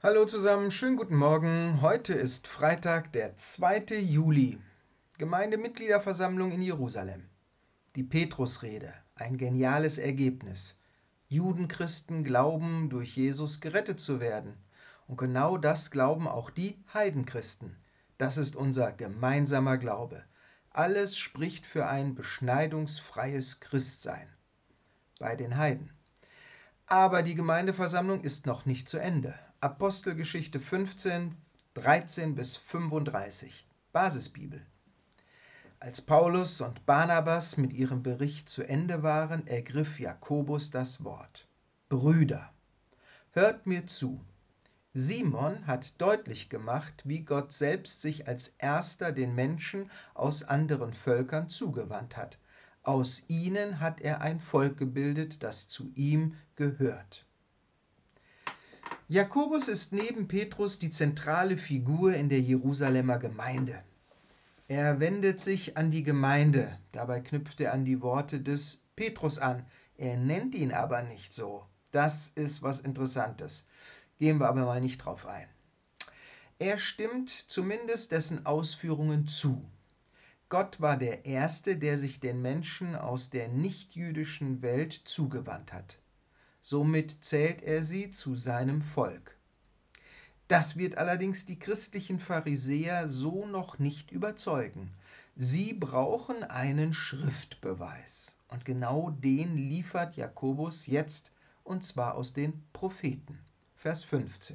Hallo zusammen, schönen guten Morgen. Heute ist Freitag, der 2. Juli. Gemeindemitgliederversammlung in Jerusalem. Die Petrusrede, ein geniales Ergebnis. Judenchristen glauben, durch Jesus gerettet zu werden. Und genau das glauben auch die Heidenchristen. Das ist unser gemeinsamer Glaube. Alles spricht für ein beschneidungsfreies Christsein. Bei den Heiden. Aber die Gemeindeversammlung ist noch nicht zu Ende. Apostelgeschichte 15, 13 bis 35. Basisbibel. Als Paulus und Barnabas mit ihrem Bericht zu Ende waren, ergriff Jakobus das Wort. Brüder, hört mir zu. Simon hat deutlich gemacht, wie Gott selbst sich als Erster den Menschen aus anderen Völkern zugewandt hat. Aus ihnen hat er ein Volk gebildet, das zu ihm gehört. Jakobus ist neben Petrus die zentrale Figur in der Jerusalemer Gemeinde. Er wendet sich an die Gemeinde, dabei knüpft er an die Worte des Petrus an. Er nennt ihn aber nicht so. Das ist was Interessantes. Gehen wir aber mal nicht drauf ein. Er stimmt zumindest dessen Ausführungen zu. Gott war der Erste, der sich den Menschen aus der nichtjüdischen Welt zugewandt hat. Somit zählt er sie zu seinem Volk. Das wird allerdings die christlichen Pharisäer so noch nicht überzeugen. Sie brauchen einen Schriftbeweis. Und genau den liefert Jakobus jetzt, und zwar aus den Propheten. Vers 15.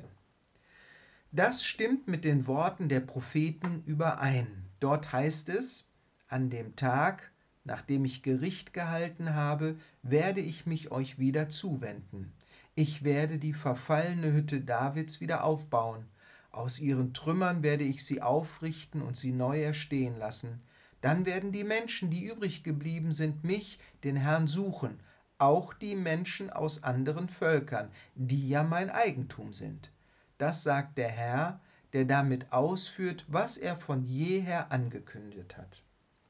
Das stimmt mit den Worten der Propheten überein. Dort heißt es, an dem Tag, nachdem ich Gericht gehalten habe, werde ich mich euch wieder zuwenden. Ich werde die verfallene Hütte Davids wieder aufbauen. Aus ihren Trümmern werde ich sie aufrichten und sie neu erstehen lassen. Dann werden die Menschen, die übrig geblieben sind, mich, den Herrn, suchen, auch die Menschen aus anderen Völkern, die ja mein Eigentum sind. Das sagt der Herr, der damit ausführt, was er von jeher angekündigt hat.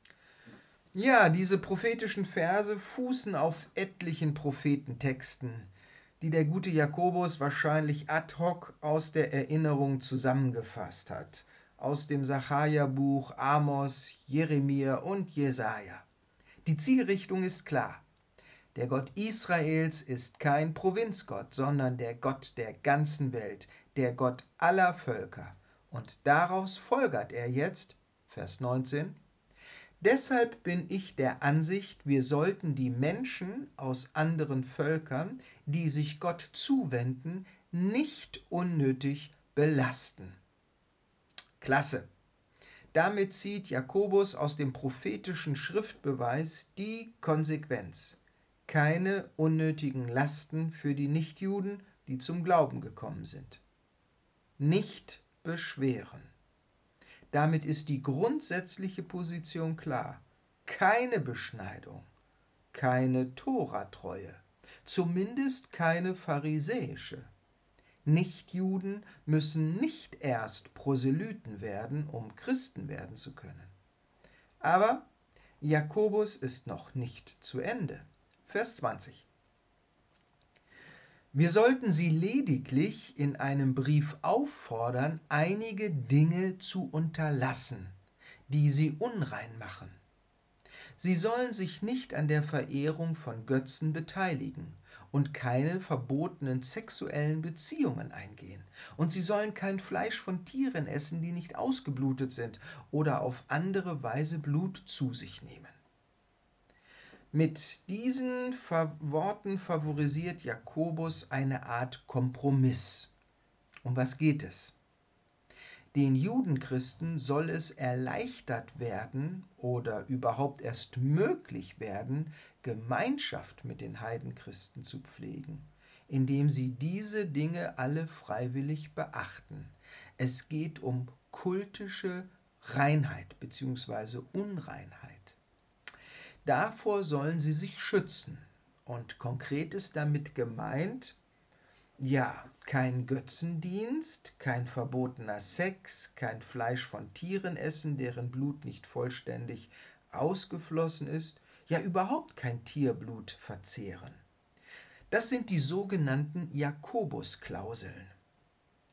Ja, diese prophetischen Verse fußen auf etlichen Prophetentexten, die der gute Jakobus wahrscheinlich ad hoc aus der Erinnerung zusammengefasst hat. Aus dem Sacharja-Buch, Amos, Jeremia und Jesaja. Die Zielrichtung ist klar. Der Gott Israels ist kein Provinzgott, sondern der Gott der ganzen Welt, der Gott aller Völker. Und daraus folgert er jetzt, Vers 19, deshalb bin ich der Ansicht, wir sollten die Menschen aus anderen Völkern, die sich Gott zuwenden, nicht unnötig belasten. Klasse. Damit zieht Jakobus aus dem prophetischen Schriftbeweis die Konsequenz. Keine unnötigen Lasten für die Nichtjuden, die zum Glauben gekommen sind. Nicht beschweren. Damit ist die grundsätzliche Position klar. Keine Beschneidung, keine Toratreue, zumindest keine pharisäische. Nichtjuden müssen nicht erst Proselyten werden, um Christen werden zu können. Aber Jakobus ist noch nicht zu Ende. Vers 20. Wir sollten sie lediglich in einem Brief auffordern, einige Dinge zu unterlassen, die sie unrein machen. Sie sollen sich nicht an der Verehrung von Götzen beteiligen und keine verbotenen sexuellen Beziehungen eingehen. Und sie sollen kein Fleisch von Tieren essen, die nicht ausgeblutet sind, oder auf andere Weise Blut zu sich nehmen. Mit diesen Worten favorisiert Jakobus eine Art Kompromiss. Um was geht es? Den Judenchristen soll es erleichtert werden oder überhaupt erst möglich werden, Gemeinschaft mit den Heidenchristen zu pflegen, indem sie diese Dinge alle freiwillig beachten. Es geht um kultische Reinheit bzw. Unreinheit. Davor sollen sie sich schützen. Und konkret ist damit gemeint, ja, kein Götzendienst, kein verbotener Sex, kein Fleisch von Tieren essen, deren Blut nicht vollständig ausgeflossen ist, ja überhaupt kein Tierblut verzehren. Das sind die sogenannten Jakobusklauseln.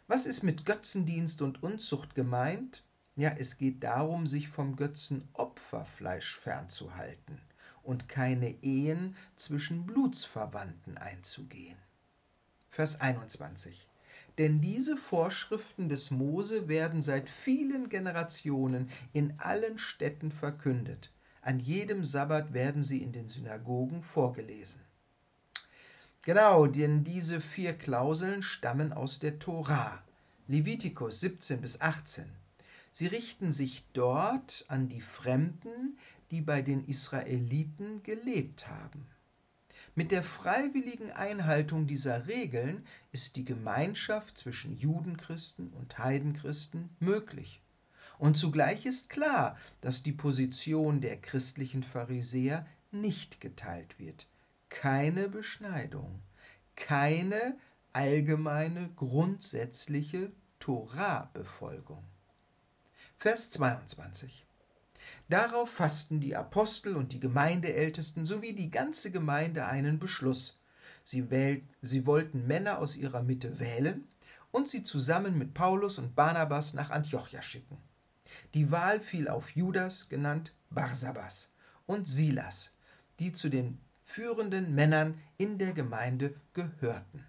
Was ist mit Götzendienst und Unzucht gemeint? Ja, es geht darum, sich vom Götzenopferfleisch fernzuhalten und keine Ehen zwischen Blutsverwandten einzugehen. Vers 21. Denn diese Vorschriften des Mose werden seit vielen Generationen in allen Städten verkündet. An jedem Sabbat werden sie in den Synagogen vorgelesen. Genau, denn diese 4 Klauseln stammen aus der Tora, Levitikus 17 bis 18. Sie richten sich dort an die Fremden, die bei den Israeliten gelebt haben. Mit der freiwilligen Einhaltung dieser Regeln ist die Gemeinschaft zwischen Judenchristen und Heidenchristen möglich. Und zugleich ist klar, dass die Position der christlichen Pharisäer nicht geteilt wird. Keine Beschneidung, keine allgemeine, grundsätzliche Tora-Befolgung. Vers 22. Darauf fassten die Apostel und die Gemeindeältesten sowie die ganze Gemeinde einen Beschluss. Sie wollten Männer aus ihrer Mitte wählen und sie zusammen mit Paulus und Barnabas nach Antiochia schicken. Die Wahl fiel auf Judas, genannt Barsabas, und Silas, die zu den führenden Männern in der Gemeinde gehörten.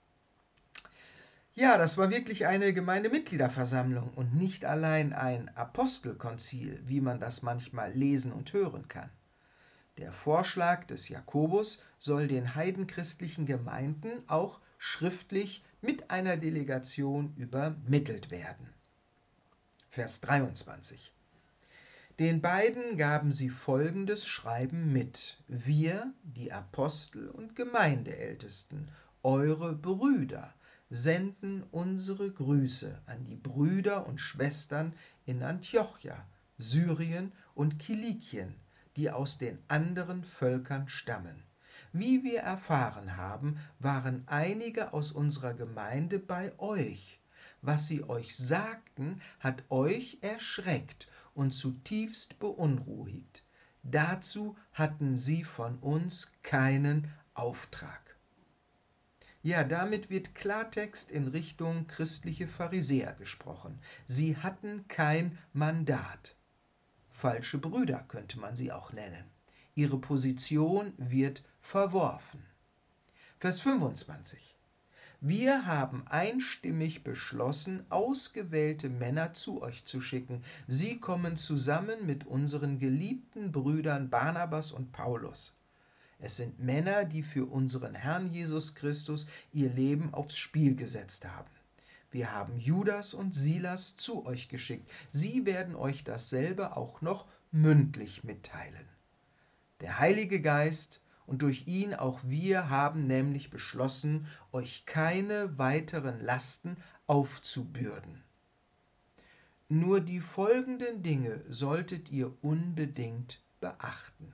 Ja, das war wirklich eine Gemeindemitgliederversammlung und nicht allein ein Apostelkonzil, wie man das manchmal lesen und hören kann. Der Vorschlag des Jakobus soll den heidenchristlichen Gemeinden auch schriftlich mit einer Delegation übermittelt werden. Vers 23. Den beiden gaben sie folgendes Schreiben mit: Wir, die Apostel und Gemeindeältesten, eure Brüder, senden unsere Grüße an die Brüder und Schwestern in Antiochia, Syrien und Kilikien, die aus den anderen Völkern stammen. Wie wir erfahren haben, waren einige aus unserer Gemeinde bei euch. Was sie euch sagten, hat euch erschreckt und zutiefst beunruhigt. Dazu hatten sie von uns keinen Auftrag. Ja, damit wird Klartext in Richtung christliche Pharisäer gesprochen. Sie hatten kein Mandat. Falsche Brüder könnte man sie auch nennen. Ihre Position wird verworfen. Vers 25. Wir haben einstimmig beschlossen, ausgewählte Männer zu euch zu schicken. Sie kommen zusammen mit unseren geliebten Brüdern Barnabas und Paulus. Es sind Männer, die für unseren Herrn Jesus Christus ihr Leben aufs Spiel gesetzt haben. Wir haben Judas und Silas zu euch geschickt. Sie werden euch dasselbe auch noch mündlich mitteilen. Der Heilige Geist und durch ihn auch wir haben nämlich beschlossen, euch keine weiteren Lasten aufzubürden. Nur die folgenden Dinge solltet ihr unbedingt beachten.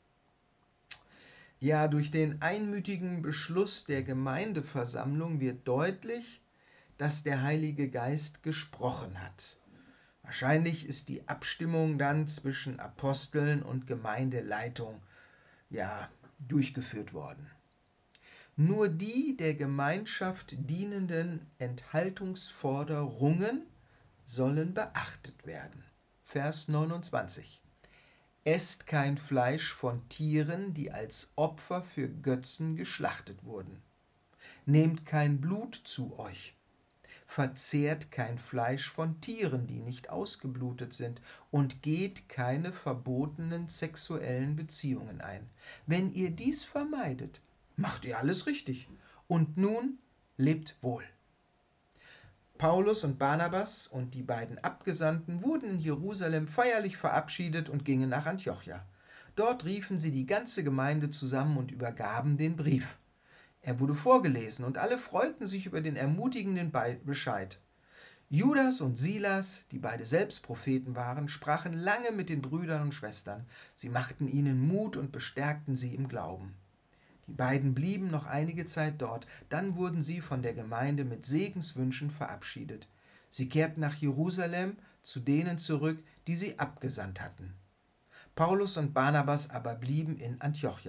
Ja, durch den einmütigen Beschluss der Gemeindeversammlung wird deutlich, dass der Heilige Geist gesprochen hat. Wahrscheinlich ist die Abstimmung dann zwischen Aposteln und Gemeindeleitung durchgeführt worden. Nur die der Gemeinschaft dienenden Enthaltungsforderungen sollen beachtet werden. Vers 29. Esst kein Fleisch von Tieren, die als Opfer für Götzen geschlachtet wurden. Nehmt kein Blut zu euch. Verzehrt kein Fleisch von Tieren, die nicht ausgeblutet sind, und geht keine verbotenen sexuellen Beziehungen ein. Wenn ihr dies vermeidet, macht ihr alles richtig. Und nun lebt wohl. Paulus und Barnabas und die beiden Abgesandten wurden in Jerusalem feierlich verabschiedet und gingen nach Antiochia. Dort riefen sie die ganze Gemeinde zusammen und übergaben den Brief. Er wurde vorgelesen und alle freuten sich über den ermutigenden Bescheid. Judas und Silas, die beide selbst Propheten waren, sprachen lange mit den Brüdern und Schwestern. Sie machten ihnen Mut und bestärkten sie im Glauben. Die beiden blieben noch einige Zeit dort, dann wurden sie von der Gemeinde mit Segenswünschen verabschiedet. Sie kehrten nach Jerusalem zu denen zurück, die sie abgesandt hatten. Paulus und Barnabas aber blieben in Antiochia.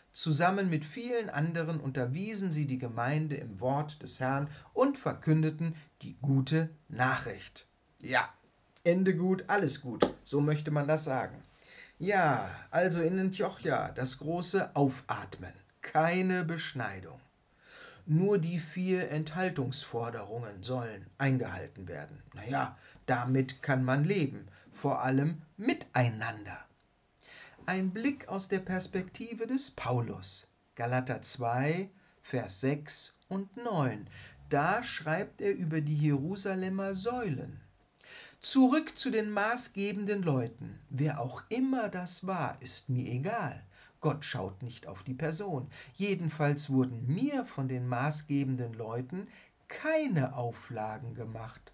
Zusammen mit vielen anderen unterwiesen sie die Gemeinde im Wort des Herrn und verkündeten die gute Nachricht. Ja, Ende gut, alles gut, so möchte man das sagen. Ja, also in Antiochia das große Aufatmen, keine Beschneidung. Nur die 4 Enthaltungsforderungen sollen eingehalten werden. Naja, damit kann man leben, vor allem miteinander. Ein Blick aus der Perspektive des Paulus. Galater 2, Vers 6 und 9. Da schreibt er über die Jerusalemer Säulen. Zurück zu den maßgebenden Leuten. Wer auch immer das war, ist mir egal. Gott schaut nicht auf die Person. Jedenfalls wurden mir von den maßgebenden Leuten keine Auflagen gemacht.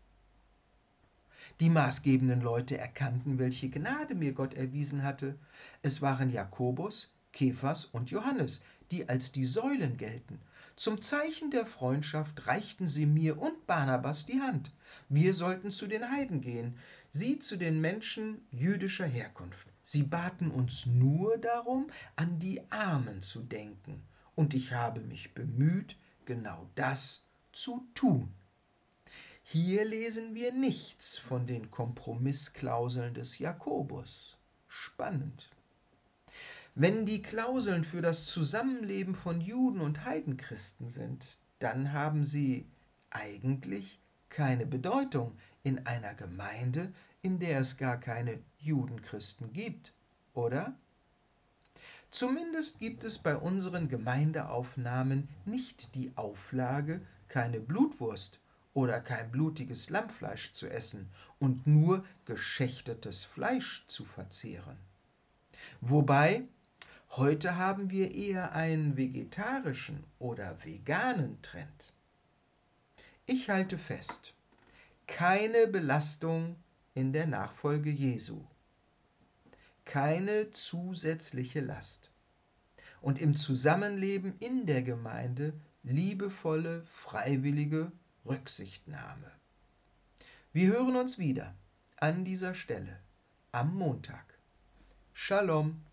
Die maßgebenden Leute erkannten, welche Gnade mir Gott erwiesen hatte. Es waren Jakobus, Kephas und Johannes, die als die Säulen gelten. Zum Zeichen der Freundschaft reichten sie mir und Barnabas die Hand. Wir sollten zu den Heiden gehen, sie zu den Menschen jüdischer Herkunft. Sie baten uns nur darum, an die Armen zu denken. Und ich habe mich bemüht, genau das zu tun. Hier lesen wir nichts von den Kompromissklauseln des Jakobus. Spannend. Wenn die Klauseln für das Zusammenleben von Juden und Heidenchristen sind, dann haben sie eigentlich keine Bedeutung in einer Gemeinde, in der es gar keine Judenchristen gibt, oder? Zumindest gibt es bei unseren Gemeindeaufnahmen nicht die Auflage, keine Blutwurst oder kein blutiges Lammfleisch zu essen und nur geschächtetes Fleisch zu verzehren. Wobei, heute haben wir eher einen vegetarischen oder veganen Trend. Ich halte fest, keine Belastung in der Nachfolge Jesu, keine zusätzliche Last und im Zusammenleben in der Gemeinde liebevolle, freiwillige Rücksichtnahme. Wir hören uns wieder an dieser Stelle am Montag. Shalom.